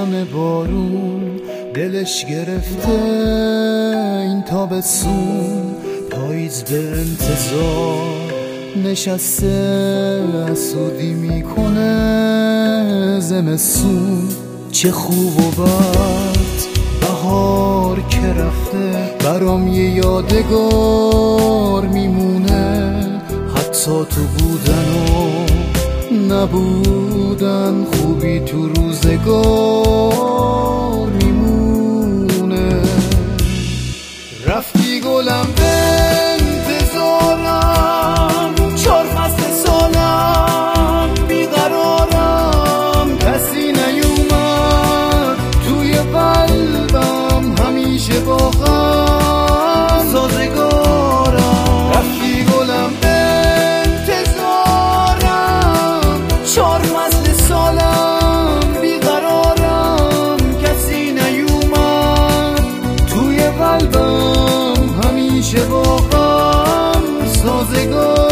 چشمان بارون دلش گرفته این تابستون، پاییز به انتظار نشسته حسودی میکنه زمستون. چه خوب و بد بهار که رفته برام یه یادگار میمونه، حتی تو بودن و نبودن خوبی تو روزگار میمونه. رفتی گلم به انتظارم، 4 فصل سالم بیقرارم، کسی نیومد توی قلبم، همیشه با غم سازگارم. رفتی گلم به انتظارم، 4 فصل سالم بیقرارم، کسی نیومد توی قلبم، همیشه با غم سازگارم.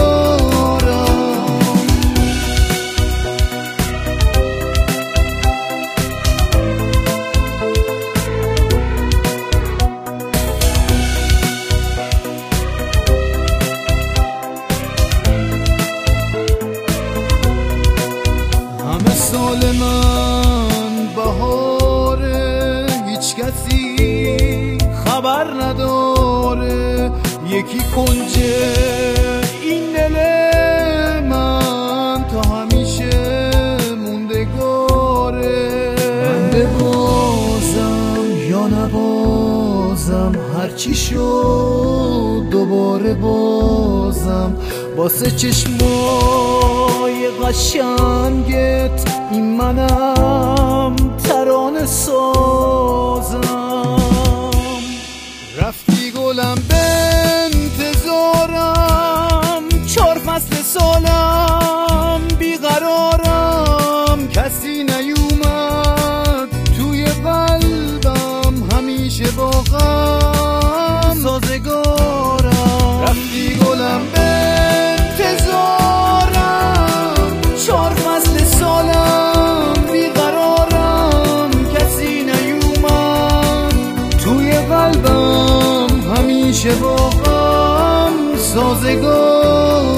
همه سال من بهاره، هیچ کسی خبر نداره، یکی کنج این دل من تا همیشه موندگاره. من ببازم یا نبازم، هرچی شد دوباره بازم، واسه چشمای قشنگت این منم ترانه سازم. رفتی گلم به انتظارم، 4 فصل سالم بیقرارم، کسی نیومد توی قلبم، همیشه با غم سازگارم. رفتی گلم به انتظارم، 4 فصل سالم بیقرارم، کسی نیومد توی قلبم، همیشه با غم سازگار.